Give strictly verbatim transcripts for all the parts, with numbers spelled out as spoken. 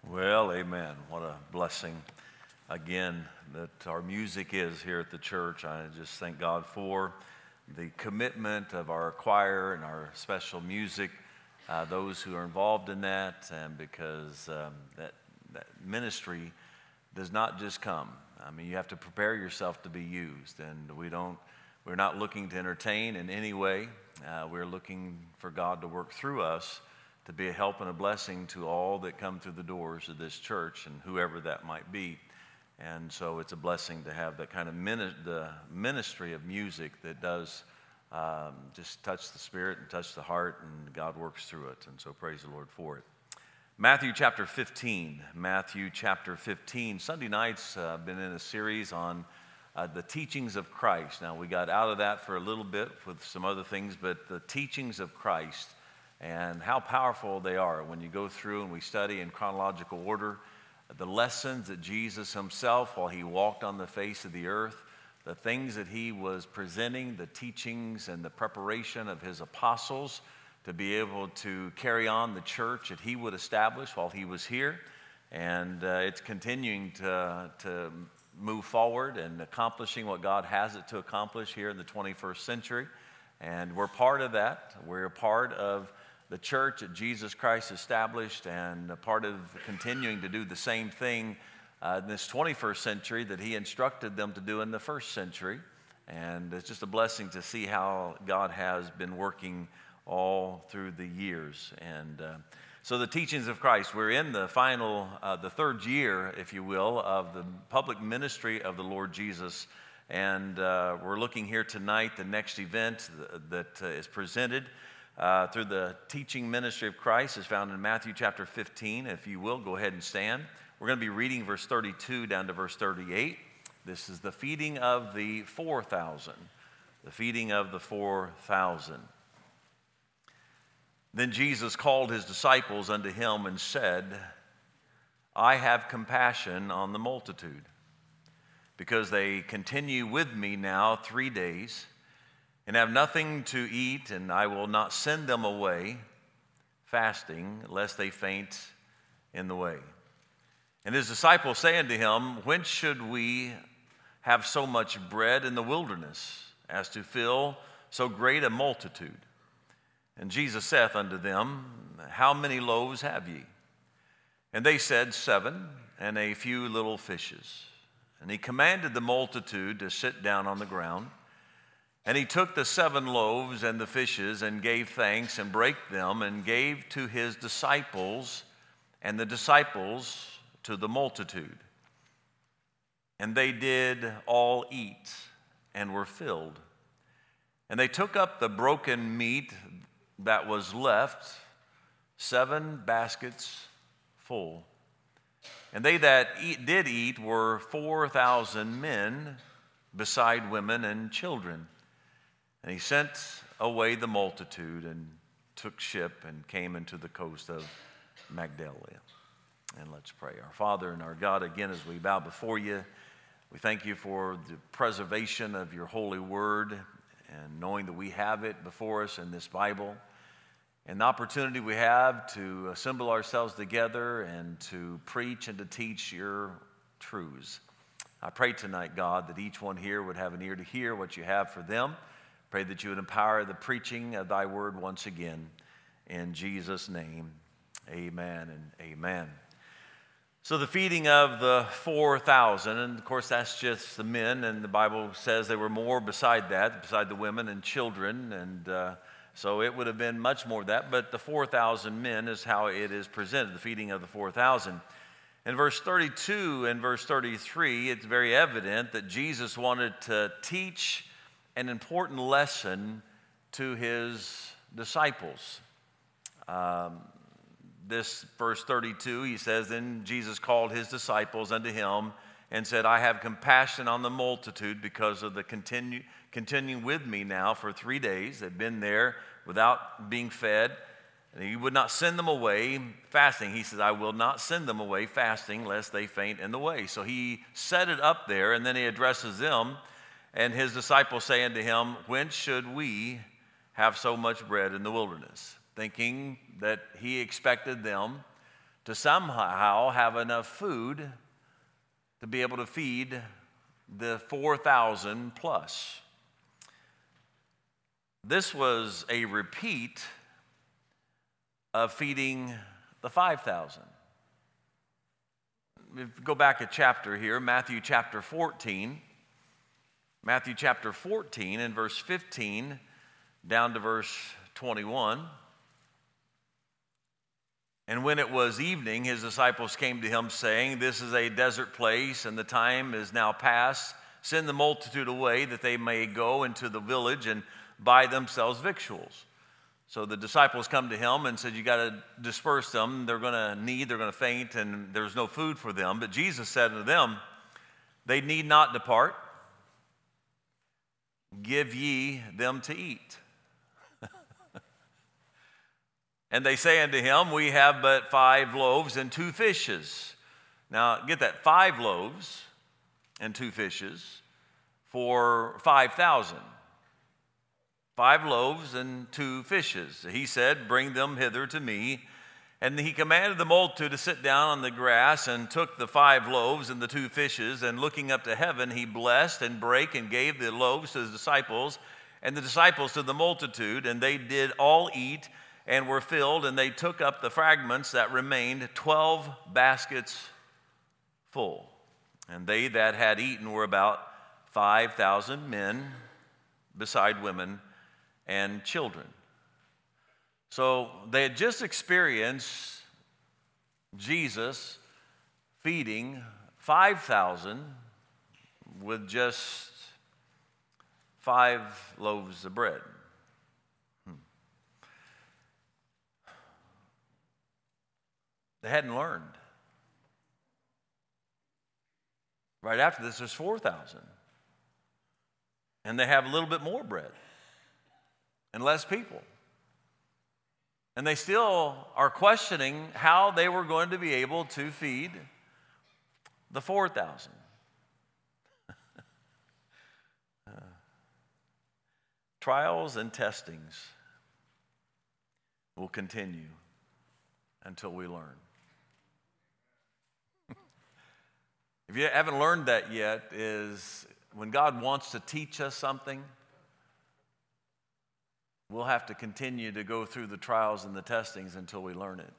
Well, amen. What a blessing, again, that our music is here at the church. I just thank God for the commitment of our choir and our special music, uh, those who are involved in that, and because um, that, that ministry does not just come. I mean, you have to prepare yourself to be used, and we don't, we're not looking to entertain in any way. Uh, we're looking for God to work through us to be a help and a blessing to all that come through the doors of this church and whoever that might be. And so it's a blessing to have that kind of mini- the ministry of music that does um, just touch the spirit and touch the heart, and God works through it. And so praise the Lord for it. Matthew chapter fifteen. Matthew chapter fifteen. Sunday nights, I've uh, been in a series on uh, the teachings of Christ. Now, we got out of that for a little bit with some other things, but the teachings of Christ and how powerful they are when you go through and we study in chronological order the lessons that Jesus himself, while he walked on the face of the earth, the things that he was presenting, the teachings and the preparation of his apostles to be able to carry on the church that he would establish while he was here. And uh, it's continuing to, to move forward and accomplishing what God has it to accomplish here in the twenty-first century. And we're part of that. We're a part of the church that Jesus Christ established, and a part of continuing to do the same thing uh, in this twenty-first century that he instructed them to do in the first century. And it's just a blessing to see how God has been working all through the years. And uh, so the teachings of Christ, we're in the final, uh, the third year, if you will, of the public ministry of the Lord Jesus. And uh, we're looking here tonight, the next event that uh, is presented Uh, through the teaching ministry of Christ is found in Matthew chapter fifteen. If you will, go ahead and stand. We're going to be reading verse thirty-two down to verse thirty-eight. This is the feeding of the four thousand. The feeding of the four thousand. Then Jesus called his disciples unto him and said, I have compassion on the multitude, because they continue with me now three days, and have nothing to eat, and I will not send them away fasting, lest they faint in the way. And his disciples say unto him, Whence should we have so much bread in the wilderness, as to fill so great a multitude? And Jesus saith unto them, How many loaves have ye? And they said, Seven, and a few little fishes. And he commanded the multitude to sit down on the ground. And he took the seven loaves and the fishes, and gave thanks, and brake them, and gave to his disciples, and the disciples to the multitude. And they did all eat, and were filled. And they took up the broken meat that was left, seven baskets full. And they that eat, did eat were four thousand men, beside women and children. And he sent away the multitude, and took ship, and came into the coast of Magdala. And let's pray. Our Father and our God, again, as we bow before you, we thank you for the preservation of your holy word, and knowing that we have it before us in this Bible, and the opportunity we have to assemble ourselves together and to preach and to teach your truths. I pray tonight, God, that each one here would have an ear to hear what you have for them. Pray that you would empower the preaching of thy word once again. In Jesus' name, amen and amen. So the feeding of the four thousand, and of course that's just the men, and the Bible says there were more beside that, beside the women and children, and uh, so it would have been much more of that, but the four thousand men is how it is presented, the feeding of the four thousand. In verse thirty-two and verse thirty-three, it's very evident that Jesus wanted to teach an important lesson to his disciples. Um, this verse thirty-two, he says, Then Jesus called his disciples unto him and said, I have compassion on the multitude, because of the continue, continuing with me now for three days. They've been there without being fed, and he would not send them away fasting. He says, I will not send them away fasting, lest they faint in the way. So he set it up there, and then he addresses them. And his disciples say unto him, Whence should we have so much bread in the wilderness? Thinking that he expected them to somehow have enough food to be able to feed the four thousand plus. This was a repeat of feeding the five thousand. If you go back a chapter here, Matthew chapter fourteen. Matthew chapter fourteen and verse fifteen down to verse twenty-one. And when it was evening, his disciples came to him, saying, "This is a desert place, and the time is now past. Send the multitude away, that they may go into the village and buy themselves victuals." So the disciples come to him and said, "You got to disperse them. They're going to need, they're going to faint, and there's no food for them." But Jesus said unto them, "They need not depart. Give ye them to eat." And they say unto him, "We have but five loaves and two fishes." Now, get that, five loaves and two fishes for five thousand. Five loaves and two fishes. He said, "Bring them hither to me." And he commanded the multitude to sit down on the grass, and took the five loaves and the two fishes, and looking up to heaven, he blessed and brake and gave the loaves to his disciples, and the disciples to the multitude, and they did all eat and were filled, and they took up the fragments that remained, twelve baskets full. And they that had eaten were about five thousand men, beside women and children. So they had just experienced Jesus feeding five thousand with just five loaves of bread. Hmm. They hadn't learned. Right after this, there's four thousand. And they have a little bit more bread and less people. And they still are questioning how they were going to be able to feed the four thousand. uh, trials and testings will continue until we learn. If you haven't learned that yet, is when God wants to teach us something, we'll have to continue to go through the trials and the testings until we learn it.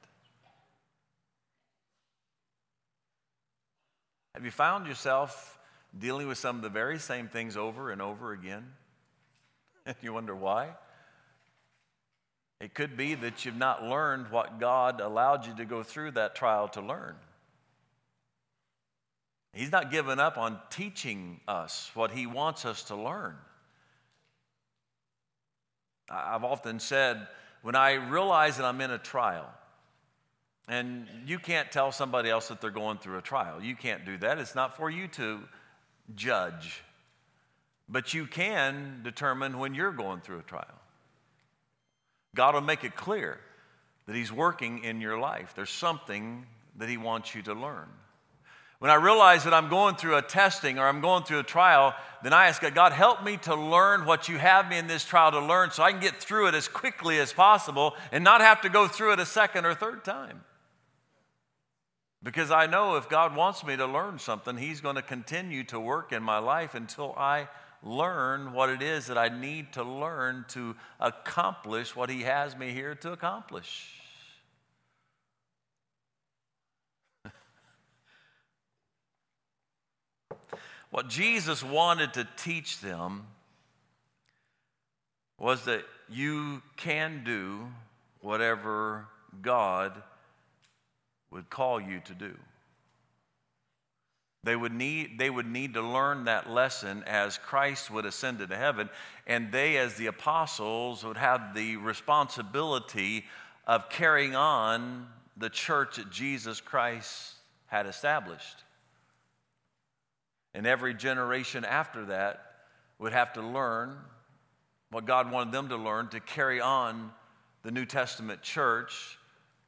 Have you found yourself dealing with some of the very same things over and over again? And you wonder why? It could be that you've not learned what God allowed you to go through that trial to learn. He's not given up on teaching us what he wants us to learn. I've often said, when I realize that I'm in a trial, and you can't tell somebody else that they're going through a trial. You can't do that. It's not for you to judge. But you can determine when you're going through a trial. God will make it clear that he's working in your life. There's something that he wants you to learn. When I realize that I'm going through a testing or I'm going through a trial, then I ask God, God, help me to learn what you have me in this trial to learn so I can get through it as quickly as possible and not have to go through it a second or third time. Because I know if God wants me to learn something, he's going to continue to work in my life until I learn what it is that I need to learn to accomplish what he has me here to accomplish. What Jesus wanted to teach them was that you can do whatever God would call you to do. They would need, they would need to learn that lesson as Christ would ascend into heaven, and they, as the apostles, would have the responsibility of carrying on the church that Jesus Christ had established. And every generation after that would have to learn what God wanted them to learn to carry on the New Testament church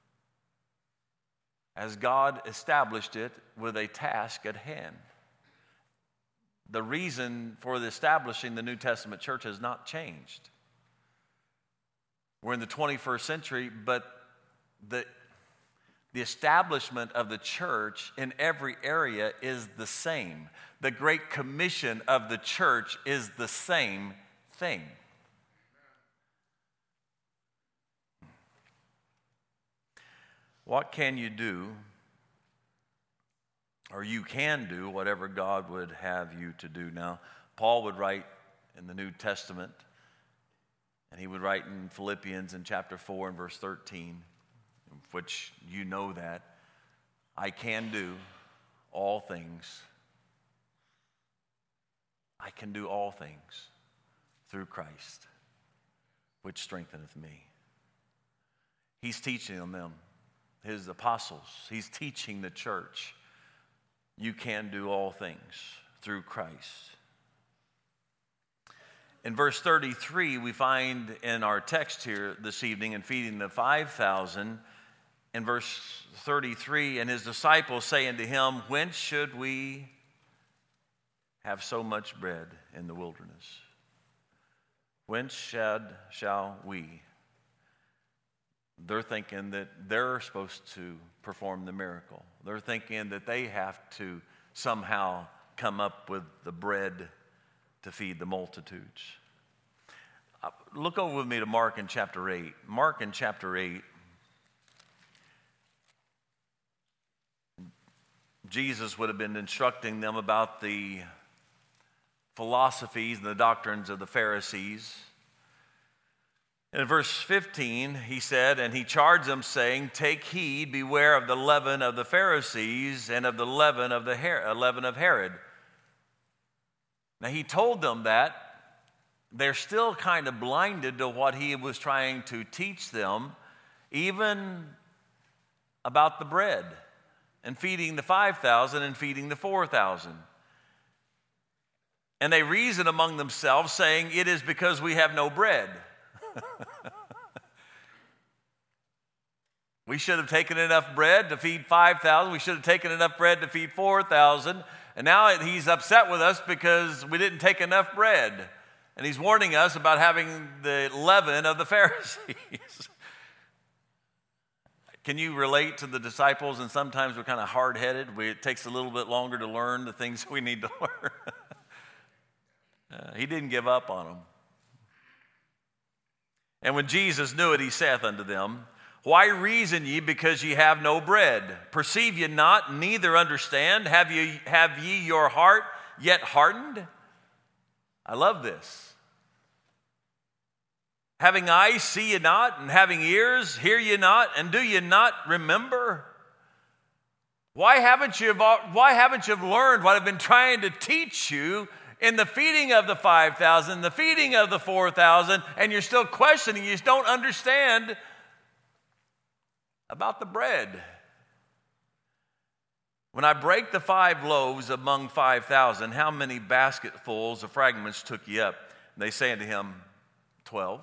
as God established it with a task at hand. The reason for the establishing the New Testament church has not changed. We're in the twenty-first century, but the, The establishment of the church in every area is the same. The Great Commission of the church is the same thing. What can you do, or you can do whatever God would have you to do? Now, Paul would write in the New Testament, and he would write in Philippians in chapter four and verse thirteen, which you know that, I can do all things. I can do all things through Christ, which strengtheneth me. He's teaching them, his apostles. He's teaching the church. You can do all things through Christ. In verse thirty-three, we find in our text here this evening in feeding the five thousand, in verse thirty-three, and his disciples say unto him, whence should we have so much bread in the wilderness? Whence shall, shall we? They're thinking that they're supposed to perform the miracle. They're thinking that they have to somehow come up with the bread to feed the multitudes. Uh, look over with me to Mark in chapter eight. Mark in chapter eight. Jesus would have been instructing them about the philosophies and the doctrines of the Pharisees. In verse fifteen, he said, and he charged them, saying, take heed, beware of the leaven of the Pharisees and of the leaven of the Her- leaven of Herod. Now, he told them that. They're still kind of blinded to what he was trying to teach them, even about the bread and feeding the five thousand and feeding the four thousand. And they reason among themselves, saying, it is because we have no bread. We should have taken enough bread to feed five thousand. We should have taken enough bread to feed four thousand. And now he's upset with us because we didn't take enough bread. And he's warning us about having the leaven of the Pharisees. Can you relate to the disciples? And sometimes we're kind of hard-headed. We, it takes a little bit longer to learn the things we need to learn. uh, he didn't give up on them. And when Jesus knew it, he saith unto them, why reason ye because ye have no bread? Perceive ye not, neither understand? Have ye, have ye your heart yet hardened? I love this. Having eyes, see ye not, and having ears, hear ye not, and do ye not remember? Why haven't you, why haven't you learned what I've been trying to teach you in the feeding of the five thousand, the feeding of the four thousand, and you're still questioning, you just don't understand about the bread? When I break the five loaves among five thousand, how many basketfuls of fragments took ye up? And they say unto him, twelve.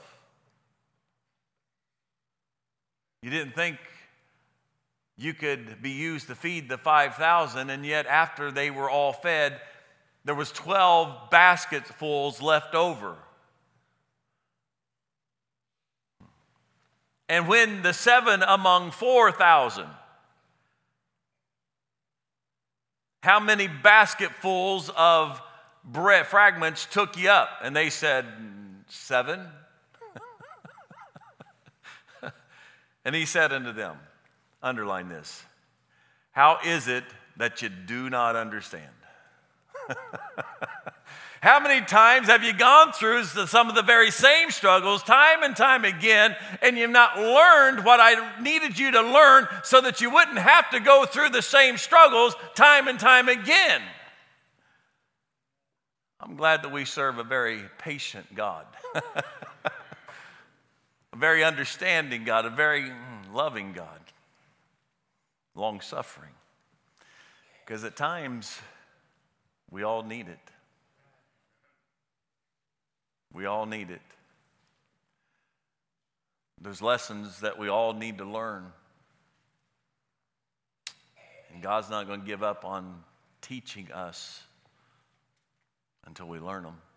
You didn't think you could be used to feed the five thousand, and yet after they were all fed, there was twelve basketfuls left over. And when the seven among four thousand, how many basketfuls of bread fragments took ye up? And they said, seven. And he said unto them, underline this, how is it that you do not understand? How many times have you gone through some of the very same struggles time and time again, and you've not learned what I needed you to learn so that you wouldn't have to go through the same struggles time and time again? I'm glad that we serve a very patient God, a very understanding God, a very loving God, long-suffering. Because at times, we all need it. We all need it. There's lessons that we all need to learn. And God's not going to give up on teaching us until we learn them.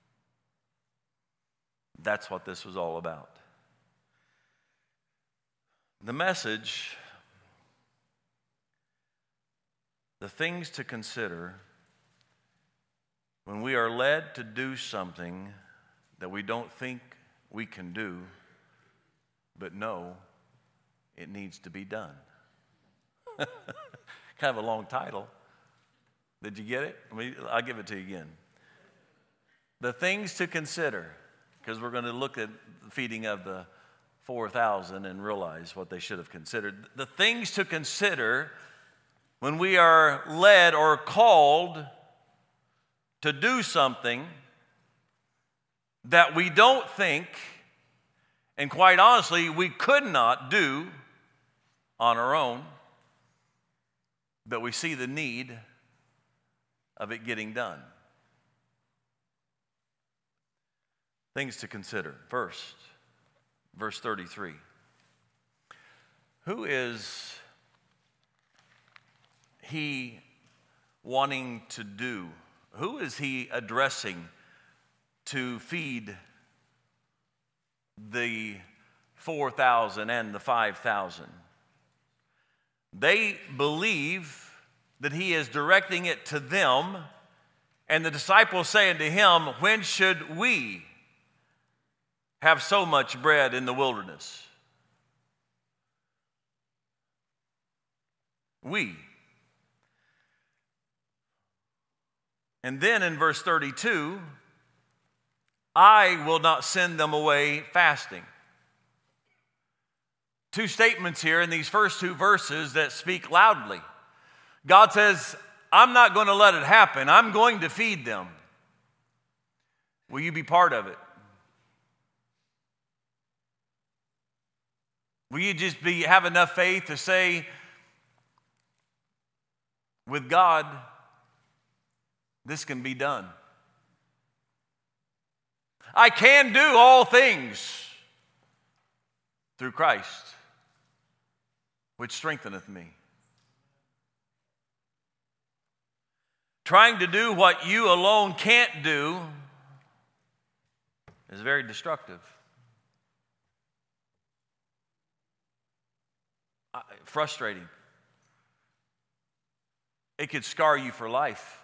That's what this was all about. The message The things to consider when we are led to do something that we don't think we can do, but know it needs to be done. Kind of a long title. Did you get it? I mean, I'll give it to you again. The things to consider, because we're going to look at the feeding of the four thousand and realize what they should have considered. The things to consider when we are led or called to do something that we don't think, and quite honestly, we could not do on our own, but we see the need of it getting done. Things to consider. First, verse thirty-three. Who is he wanting to do? Who is he addressing to feed the four thousand and the five thousand? They believe that he is directing it to them, and the disciples saying to him, when should we have so much bread in the wilderness? We. And then in verse thirty-two, I will not send them away fasting. Two statements here in these first two verses that speak loudly. God says, I'm not going to let it happen. I'm going to feed them. Will you be part of it? Will you just be have enough faith to say, with God, this can be done? I can do all things through Christ, which strengtheneth me. Trying to do what you alone can't do is very destructive. Uh, frustrating. It could scar you for life.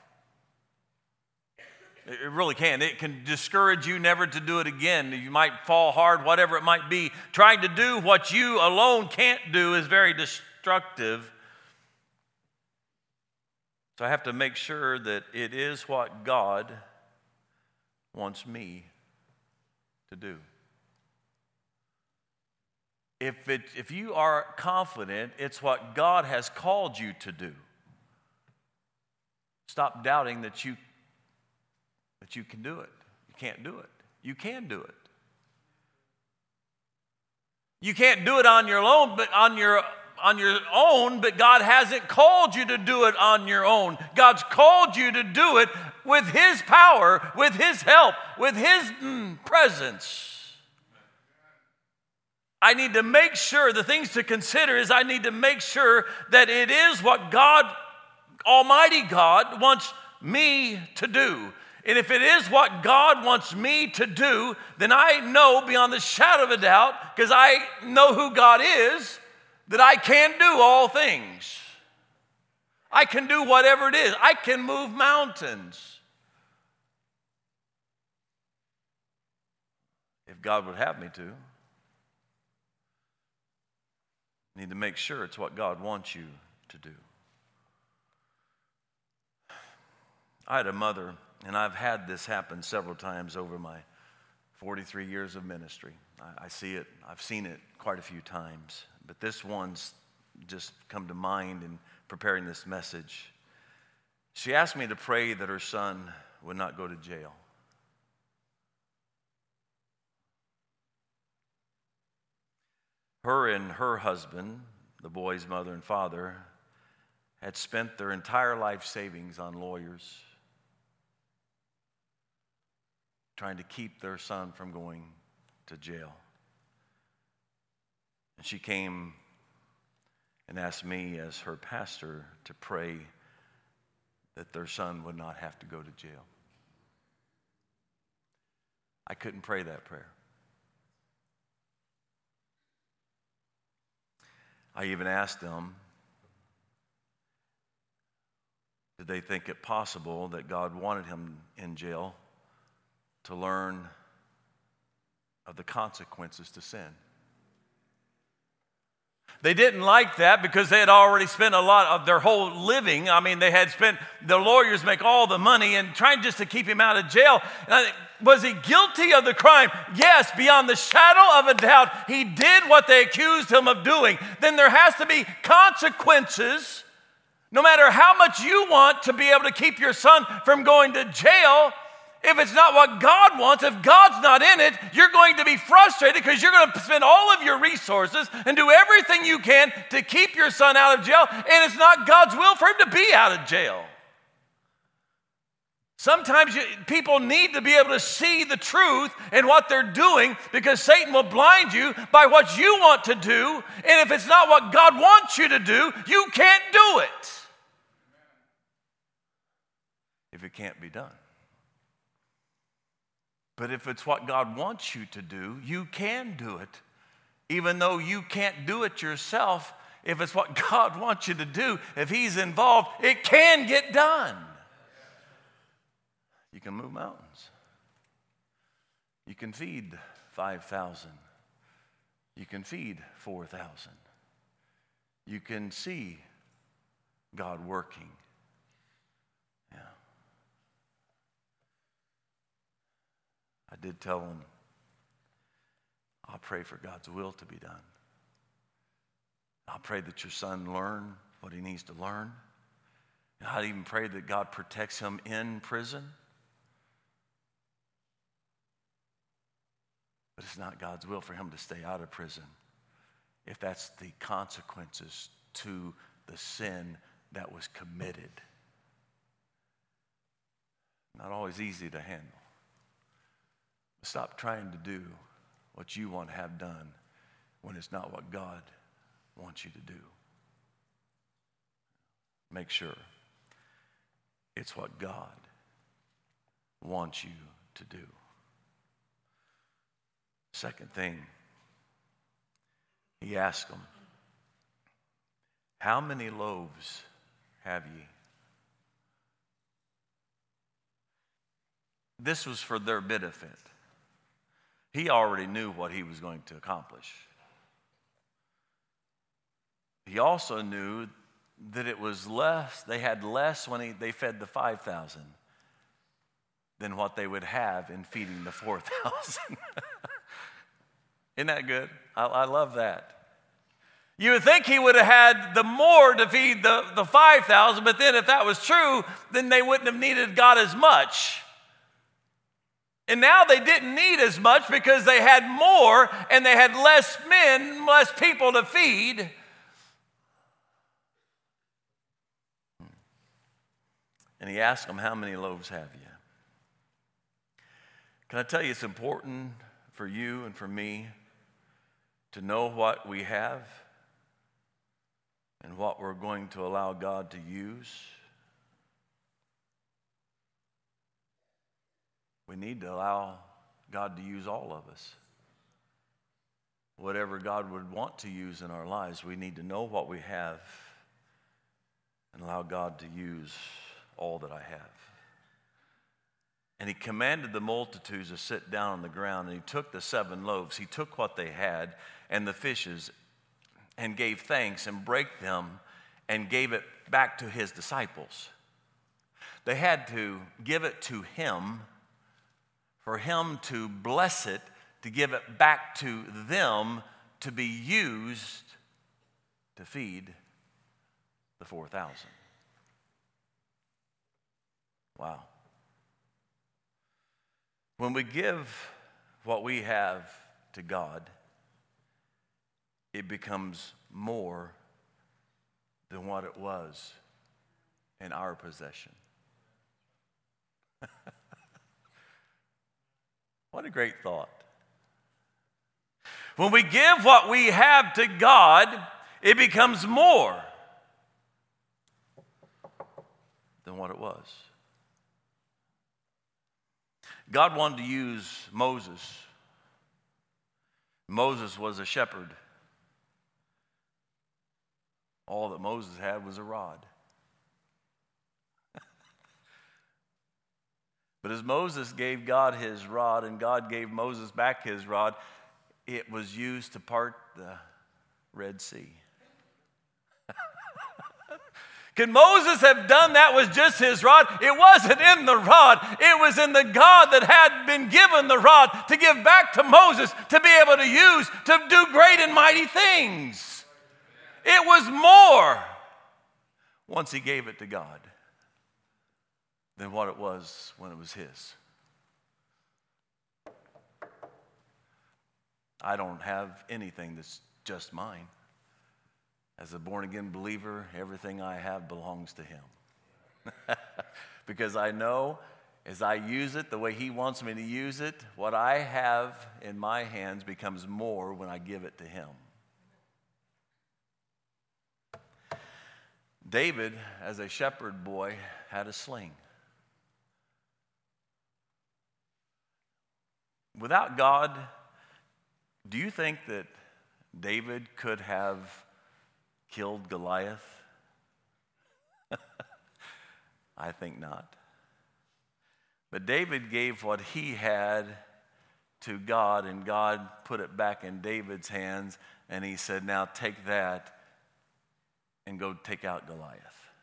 It really can. It can discourage you never to do it again. You might fall hard, whatever it might be. Trying to do what you alone can't do is very destructive. So I have to make sure that it is what God wants me to do. If it, if you are confident it's what God has called you to do, stop doubting that you that you can do it. You can't do it. You can do it. You can't do it on your own, but on your on your own, but God hasn't called you to do it on your own. God's called you to do it with His power, with His help, with His mm, presence. I need to make sure, the things to consider is I need to make sure that it is what God, Almighty God, wants me to do. And if it is what God wants me to do, then I know beyond the shadow of a doubt, because I know who God is, that I can do all things. I can do whatever it is. I can move mountains. If God would have me to. I need to make sure it's what God wants you to do. I had a mother, and I've had this happen several times over my forty-three years of ministry. I, I see it, I've seen it quite a few times, but this one's just come to mind in preparing this message. She asked me to pray that her son would not go to jail. Her and her husband, the boy's mother and father, had spent their entire life savings on lawyers, trying to keep their son from going to jail. And she came and asked me as her pastor to pray that their son would not have to go to jail. I couldn't pray that prayer. I even asked them did they think it possible that God wanted him in jail to learn of the consequences to sin. They didn't like that because they had already spent a lot of their whole living. I mean, they had spent, the lawyers make all the money and trying just to keep him out of jail. Was he guilty of the crime? Yes, beyond the shadow of a doubt, he did what they accused him of doing. Then there has to be consequences. No matter how much you want to be able to keep your son from going to jail, if it's not what God wants, if God's not in it, you're going to be frustrated because you're going to spend all of your resources and do everything you can to keep your son out of jail, and it's not God's will for him to be out of jail. Sometimes you, people need to be able to see the truth in what they're doing because Satan will blind you by what you want to do, and if it's not what God wants you to do, you can't do it. If it can't be done. But if it's what God wants you to do, you can do it. Even though you can't do it yourself, if it's what God wants you to do, if He's involved, it can get done. You can move mountains. You can feed five thousand. You can feed four thousand. You can see God working. Yeah. I did tell him, I'll pray for God's will to be done. I'll pray that your son learn what he needs to learn. And I'd even pray that God protects him in prison. But it's not God's will for him to stay out of prison if that's the consequences to the sin that was committed. Not always easy to handle. Stop trying to do what you want to have done when it's not what God wants you to do. Make sure it's what God wants you to do. Second thing, he asked them, how many loaves have ye? This was for their benefit. He already knew what he was going to accomplish. He also knew that it was less, they had less when he, they fed the five thousand than what they would have in feeding the four thousand. Isn't that good? I, I love that. You would think he would have had the more to feed the, the five thousand, but then if that was true, then they wouldn't have needed God as much. And now they didn't need as much because they had more and they had less men, less people to feed. And he asked them, how many loaves have you? Can I tell you, it's important for you and for me to know what we have and what we're going to allow God to use. We need to allow God to use all of us. Whatever God would want to use in our lives, we need to know what we have and allow God to use all that I have. And he commanded the multitudes to sit down on the ground, and he took the seven loaves. He took what they had and the fishes and gave thanks and brake them and gave it back to his disciples. They had to give it to him, for him to bless it, to give it back to them to be used to feed the four thousand. Wow. When we give what we have to God, it becomes more than what it was in our possession. What a great thought. When we give what we have to God, it becomes more than what it was. God wanted to use Moses. Moses was a shepherd. All that Moses had was a rod. But as Moses gave God his rod and God gave Moses back his rod, it was used to part the Red Sea. Could Moses have done that with just his rod? It wasn't in the rod. It was in the God that had been given the rod to give back to Moses to be able to use to do great and mighty things. It was more once he gave it to God than what it was when it was his. I don't have anything that's just mine. As a born-again believer, everything I have belongs to him. Because I know as I use it the way he wants me to use it, what I have in my hands becomes more when I give it to him. David, as a shepherd boy, had a sling. Without God, do you think that David could have killed Goliath? I think not. But David gave what he had to God, and God put it back in David's hands, and he said, now take that and go take out Goliath.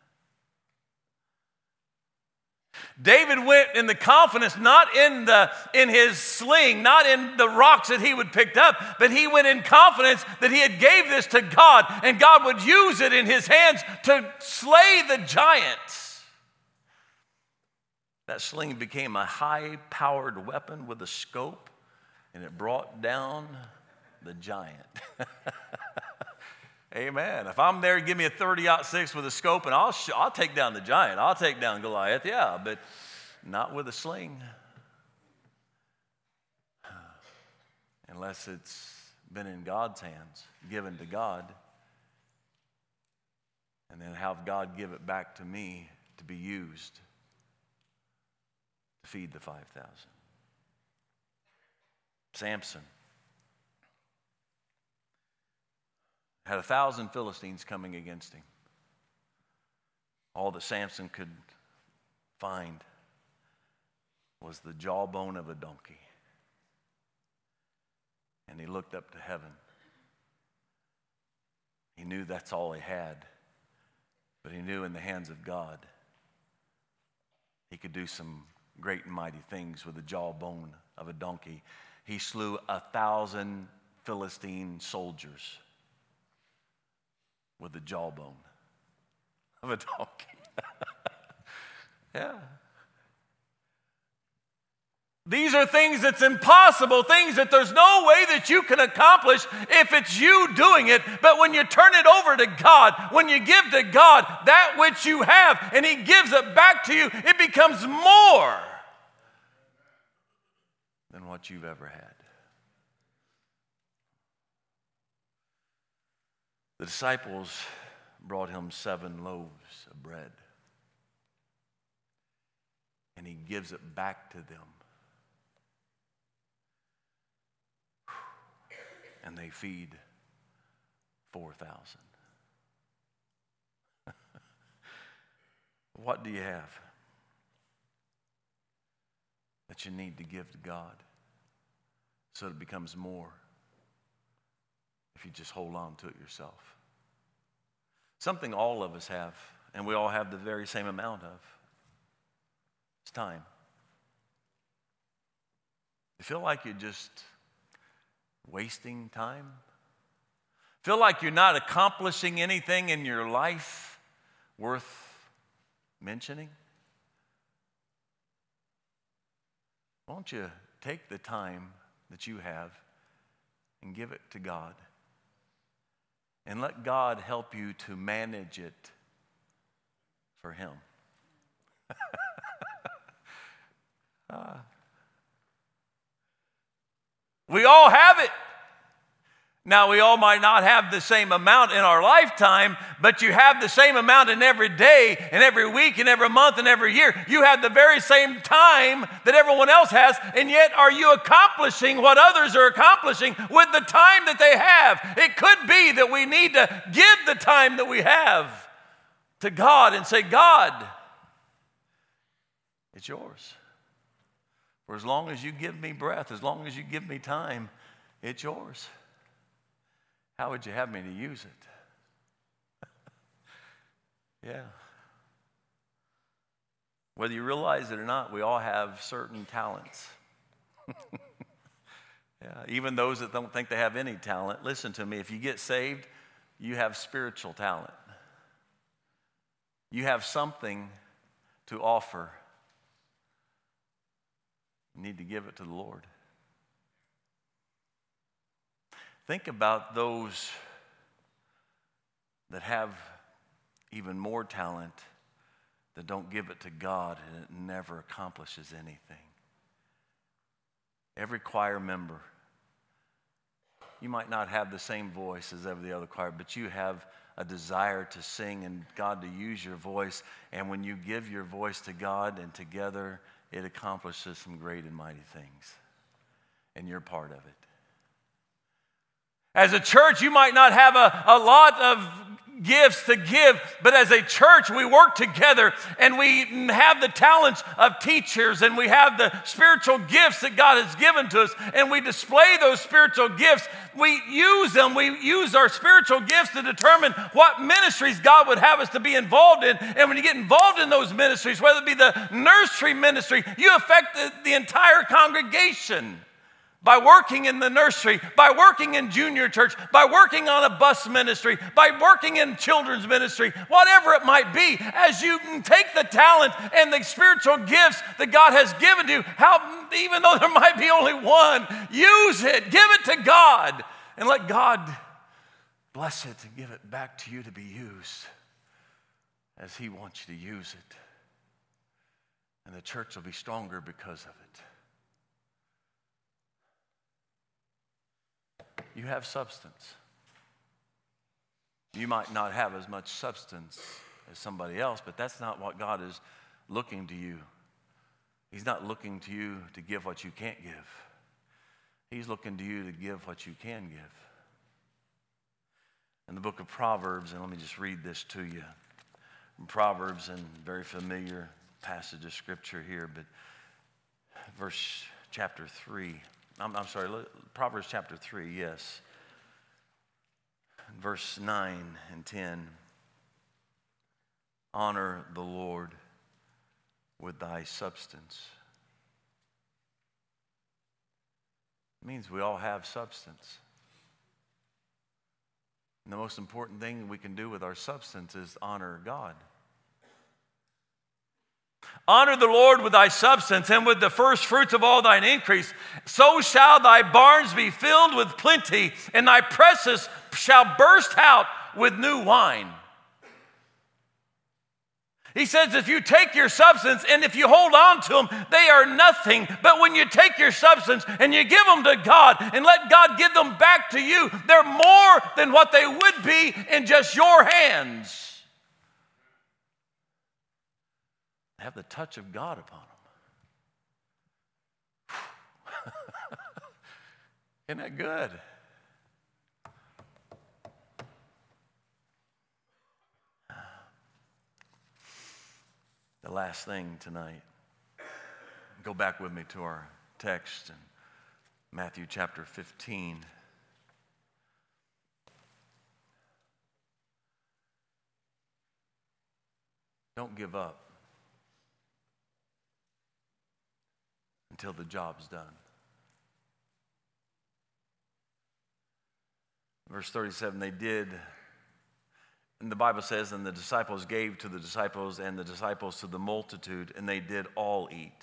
David went in the confidence, not in the in his sling, not in the rocks that he would pick up, but he went in confidence that he had gave this to God, and God would use it in his hands to slay the giants. That sling became a high-powered weapon with a scope, and it brought down the giant. Amen. If I'm there, give me a thirty aught six with a scope, and I'll, sh- I'll take down the giant. I'll take down Goliath, yeah, but not with a sling. Unless it's been in God's hands, given to God, and then have God give it back to me to be used to feed the five thousand. Samson had a thousand Philistines coming against him. All that Samson could find was the jawbone of a donkey. And he looked up to heaven. He knew that's all he had. But he knew in the hands of God, he could do some great and mighty things with the jawbone of a donkey. He slew a thousand Philistine soldiers with the jawbone of a donkey. Yeah. These are things that's impossible, things that there's no way that you can accomplish if it's you doing it. But when you turn it over to God, when you give to God that which you have, and he gives it back to you, it becomes more than what you've ever had. The disciples brought him seven loaves of bread, and he gives it back to them. And they feed four thousand. What do you have that you need to give to God so it becomes more if you just hold on to it yourself? Something all of us have, and we all have the very same amount of. It's time. You feel like you're just wasting time? Feel like you're not accomplishing anything in your life worth mentioning? Won't you take the time that you have and give it to God? And let God help you to manage it for him. uh, we all have it. Now, we all might not have the same amount in our lifetime, but you have the same amount in every day and every week and every month and every year. You have the very same time that everyone else has, and yet are you accomplishing what others are accomplishing with the time that they have? It could be that we need to give the time that we have to God and say, God, it's yours. For as long as you give me breath, as long as you give me time, it's yours. How would you have me to use it? Yeah. Whether you realize it or not, we all have certain talents. Yeah, even those that don't think they have any talent, listen to me. If you get saved, you have spiritual talent. You have something to offer. You need to give it to the Lord. Think about those that have even more talent that don't give it to God, and it never accomplishes anything. Every choir member, you might not have the same voice as every other choir, but you have a desire to sing and God to use your voice. And when you give your voice to God and together, it accomplishes some great and mighty things. And you're part of it. As a church, you might not have a, a lot of gifts to give, but as a church, we work together and we have the talents of teachers and we have the spiritual gifts that God has given to us, and we display those spiritual gifts. We use them. We use our spiritual gifts to determine what ministries God would have us to be involved in. And when you get involved in those ministries, whether it be the nursery ministry, you affect the, the entire congregation. By working in the nursery, by working in junior church, by working on a bus ministry, by working in children's ministry, whatever it might be, as you take the talent and the spiritual gifts that God has given you, how, even though there might be only one, use it, give it to God, and let God bless it and give it back to you to be used as He wants you to use it. And the church will be stronger because of it. You have substance. You might not have as much substance as somebody else, but that's not what God is looking to you. He's not looking to you to give what you can't give. He's looking to you to give what you can give. In the book of Proverbs, and let me just read this to you. In Proverbs, and very familiar passage of scripture here, but verse chapter three. I'm, I'm sorry, Proverbs chapter three, yes. Verse nine and ten. Honor the Lord with thy substance. It means we all have substance. And the most important thing we can do with our substance is honor God. Honor the Lord with thy substance and with the first fruits of all thine increase. So shall thy barns be filled with plenty, and thy presses shall burst out with new wine. He says if you take your substance and if you hold on to them, they are nothing. But when you take your substance and you give them to God and let God give them back to you, they're more than what they would be in just your hands. Have the touch of God upon them. Isn't that good? The last thing tonight, go back with me to our text in Matthew chapter fifteen. Don't give up until the job's done. Verse thirty-seven, they did, and the Bible says, and the disciples gave to the disciples and the disciples to the multitude, and they did all eat.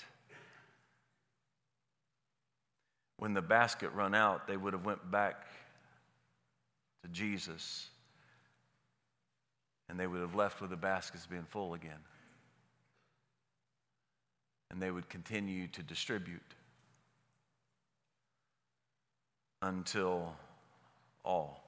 When the basket run out, they would have went back to Jesus, and they would have left with the baskets being full again. And they would continue to distribute until all.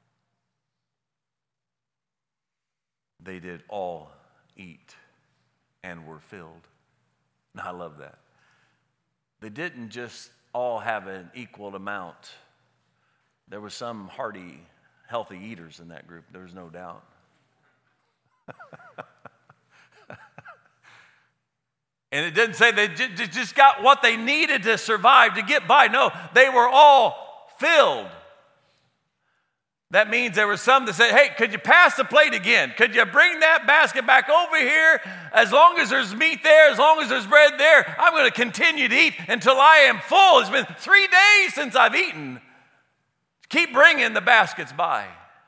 They did all eat and were filled. Now, I love that. They didn't just all have an equal amount. There were some hearty, healthy eaters in that group, there's no doubt. And it didn't say they just got what they needed to survive, to get by. No, they were all filled. That means there were some that said, hey, could you pass the plate again? Could you bring that basket back over here? As long as there's meat there, as long as there's bread there, I'm going to continue to eat until I am full. It's been three days since I've eaten. Keep bringing the baskets by.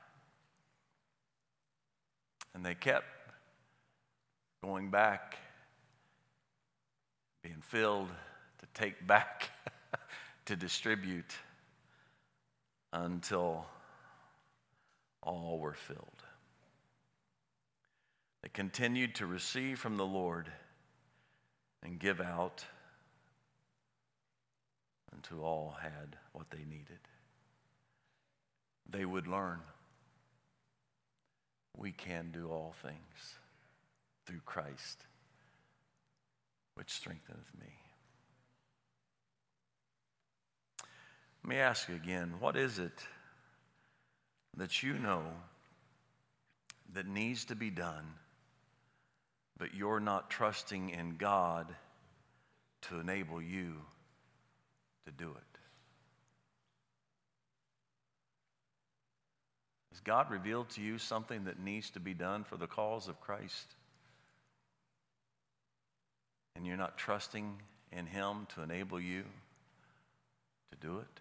And they kept going back, being filled to take back, to distribute until all were filled. They continued to receive from the Lord and give out until all had what they needed. They would learn we can do all things through Christ, which strengtheneth me. Let me ask you again, what is it that you know that needs to be done, but you're not trusting in God to enable you to do it? Has God revealed to you something that needs to be done for the cause of Christ? And you're not trusting in Him to enable you to do it?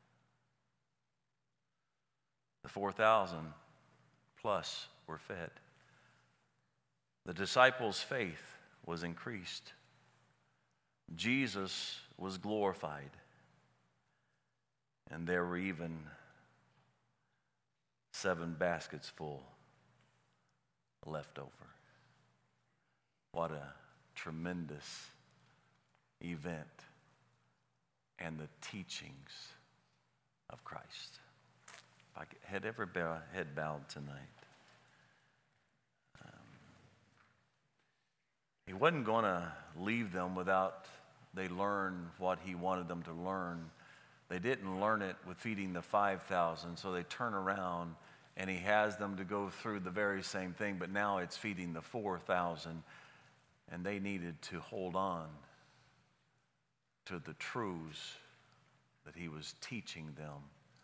The four thousand plus were fed. The disciples' faith was increased. Jesus was glorified. And there were even seven baskets full left over. What a tremendous event and the teachings of Christ. If I had every head bowed tonight. Um, he wasn't going to leave them without they learned what he wanted them to learn. They didn't learn it with feeding the five thousand, so they turn around and he has them to go through the very same thing, but now it's feeding the four thousand, and they needed to hold on to the truths that he was teaching them.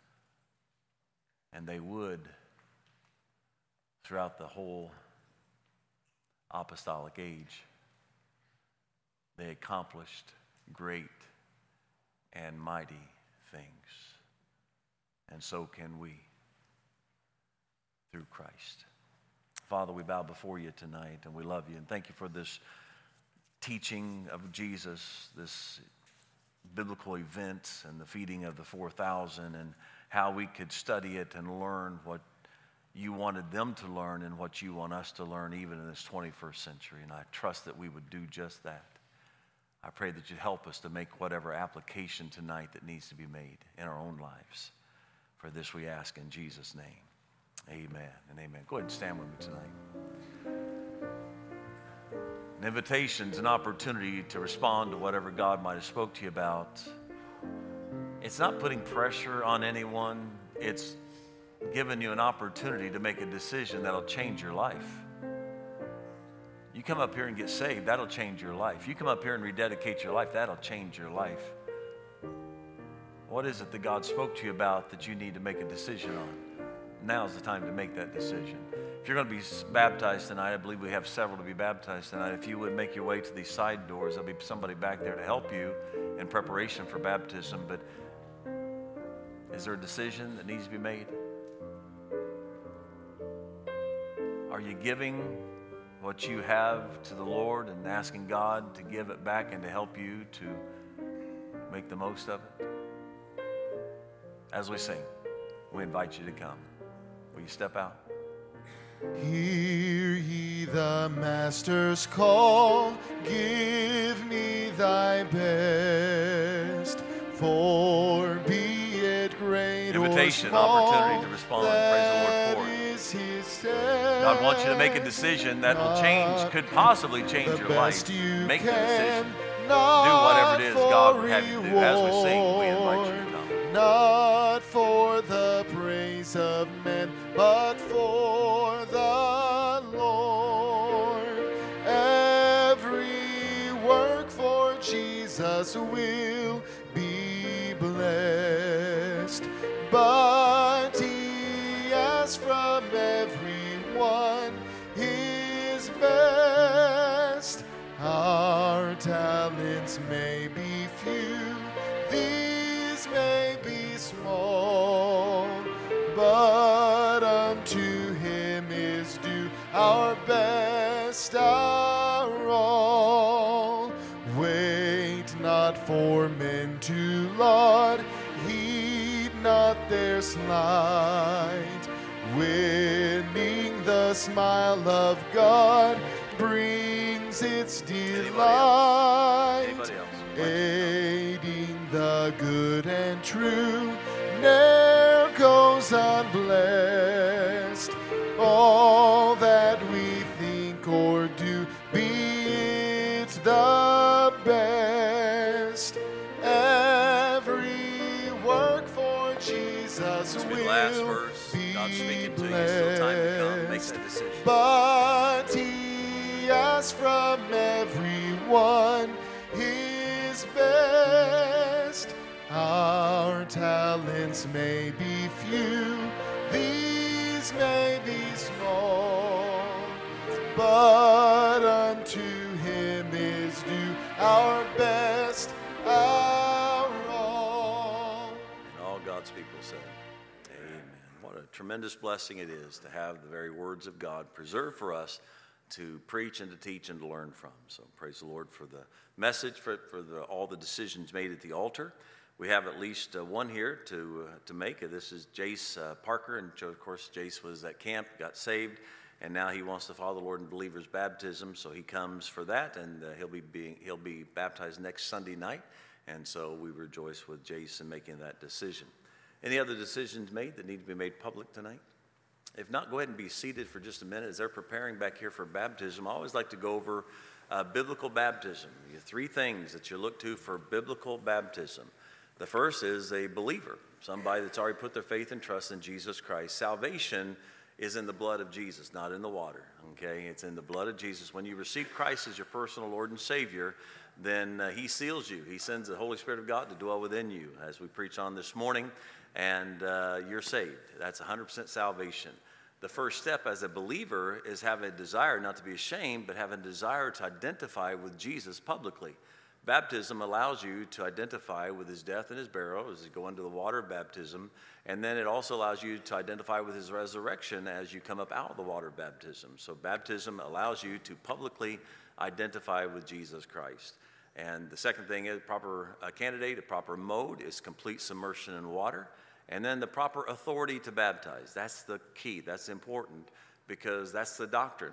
And they would, throughout the whole apostolic age, they accomplished great and mighty things. And so can we through Christ. Father, we bow before you tonight and we love you and thank you for this teaching of Jesus, this biblical event and the feeding of the four thousand, and how we could study it and learn what you wanted them to learn and what you want us to learn even in this twenty-first century. And I trust that we would do just that. I pray that you'd help us to make whatever application tonight that needs to be made in our own lives. For this we ask in Jesus' name. Amen and amen. Go ahead and stand with me tonight. An invitation is an opportunity to respond to whatever God might have spoke to you about. It's not putting pressure on anyone. It's giving you an opportunity to make a decision that'll change your life. You come up here and get saved, that'll change your life. You come up here and rededicate your life, that'll change your life. What is it that God spoke to you about that you need to make a decision on? Now's the time to make that decision. If you're going to be baptized tonight, I believe we have several to be baptized tonight. If you would make your way to these side doors, there'll be somebody back there to help you in preparation for baptism. But is there a decision that needs to be made? Are you giving what you have to the Lord and asking God to give it back and to help you to make the most of it? As we sing, we invite you to come. Will you step out? Hear ye the Master's call, give me thy best, for be it great Invitation, or small, opportunity to respond. Praise the Lord for it. God wants you to make a decision that will change, could possibly change your life. Make the decision. Do whatever it is God would have you do. As we sing, we invite you to come. Not for the praise of men, but for the Lord. Every word Jesus will be blessed. But he asks from everyone his best. Our talents may be few, these may be small, but unto him is due our best, our all. Wait not for men to laud, heed not their slight. Winning the smile of God brings its delight. Anybody else? Aiding the good and true ne'er goes unblessed. All that we think or do, be it the best. Every work for Jesus This will will be the last verse. be God's speaking to you. blessed. Still time to come. Make that decision. But he asks from everyone his best. Our talents may be few, these may be small, but unto him is due our best, our all. And all God's people said, amen. What a tremendous blessing it is to have the very words of God preserved for us to preach and to teach and to learn from. So praise the Lord for the message, for, for the, all the decisions made at the altar. We have at least uh, one here to uh, to make it. This is Jace uh, Parker, and of course Jace was at camp, got saved, and now he wants to follow the Lord in believer's baptism. So he comes for that, and uh, he'll be being he'll be baptized next Sunday night. And so we rejoice with Jace in making that decision. Any other decisions made that need to be made public tonight? If not, go ahead and be seated for just a minute as they're preparing back here for baptism. I always like to go over uh, biblical baptism. The three things that you look to for biblical baptism. The first is a believer, somebody that's already put their faith and trust in Jesus Christ. Salvation is in the blood of Jesus, not in the water, okay? It's in the blood of Jesus. When you receive Christ as your personal Lord and Savior, then uh, he seals you. He sends the Holy Spirit of God to dwell within you, as we preach on this morning, and uh, you're saved. That's one hundred percent salvation. The first step as a believer is having a desire not to be ashamed, but having a desire to identify with Jesus publicly. Baptism allows you to identify with his death and his burial as you go into the water of baptism, and then it also allows you to identify with his resurrection as you come up out of the water of baptism. So baptism allows you to publicly identify with Jesus Christ. And the second thing is proper uh, candidate, a proper mode is complete submersion in water, and then the proper authority to baptize. That's the key. That's important because that's the doctrine.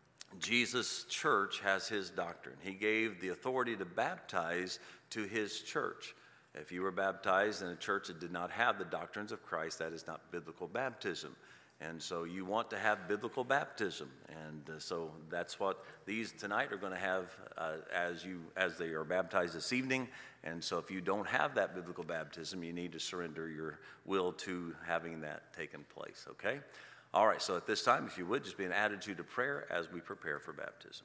Jesus' church has his doctrine. He gave the authority to baptize to his church. If you were baptized in a church that did not have the doctrines of Christ, that is not biblical baptism. And so you want to have biblical baptism. And uh, so that's what these tonight are going to have uh, as you as they are baptized this evening. And so if you don't have that biblical baptism, you need to surrender your will to having that taken place, okay? All right, so at this time, if you would, just be an attitude of prayer as we prepare for baptism.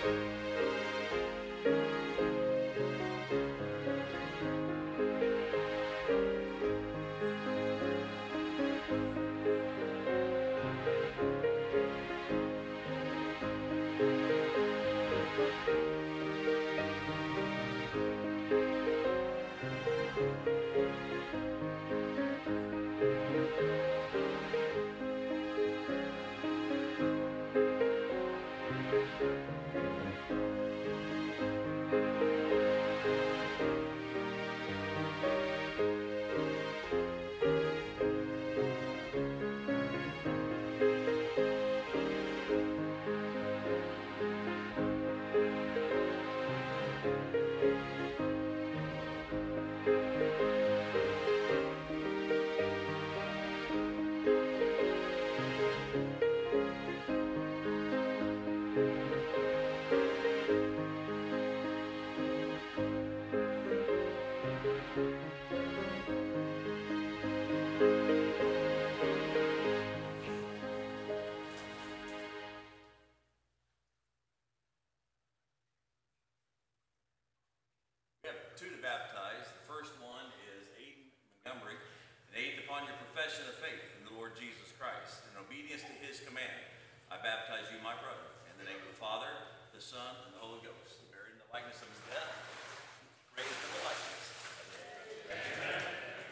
We have two to baptize. The first one is Aiden Montgomery. And Aiden, upon your profession of faith in the Lord Jesus Christ, in obedience to his command, I baptize you, my brother, in the name of the Father, the Son, and the Holy Ghost, buried in the likeness of his death, raised in the likeness of his Amen.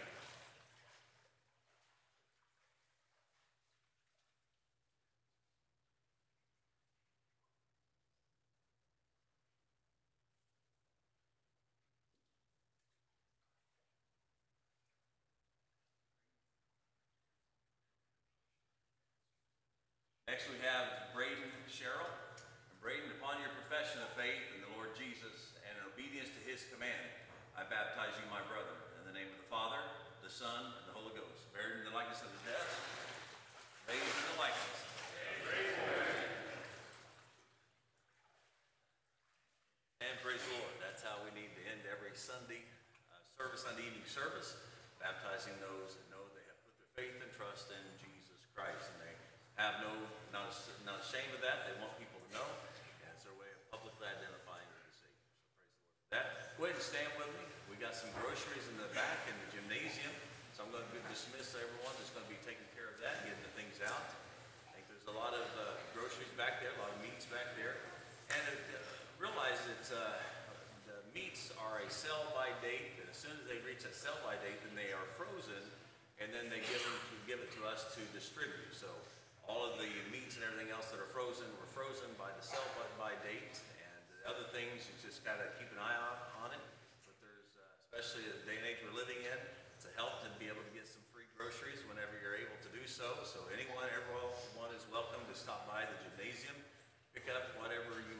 Next we have Braden Sherrill. And Braden, upon your profession of faith in the Lord Jesus and in obedience to his command, I baptize you, my brother, in the name of the Father, the Son, and the Holy Ghost, buried in the likeness of his death, raised in the likeness. And praise the Lord. That's how we need to end every Sunday uh, service, Sunday evening service, baptizing those that know they have put their faith and trust in Jesus Christ, and they have no, not, not ashamed of that. They want people to know, and it's their way of publicly identifying with the Savior. So praise the Lord for that. Go ahead and stand with me. We got some groceries in the back in the gymnasium, so I'm going to dismiss everyone that's going to be taking care of that, getting the things out. I think there's a lot of uh, groceries back there, a lot of meats back there, and uh, realize that uh, the meats are a sell-by date. That as soon as they reach a sell-by date, then they are frozen, and then they give them to give it to us to distribute. So all of the meats and everything else that are frozen were frozen by the sell-by date, and the other things, you just got to keep an eye on, on it. But there's, uh, especially the day and age we're living in, it's a help to be able to get some free groceries whenever you're able to do so. So anyone, everyone is welcome to stop by the gymnasium, pick up whatever you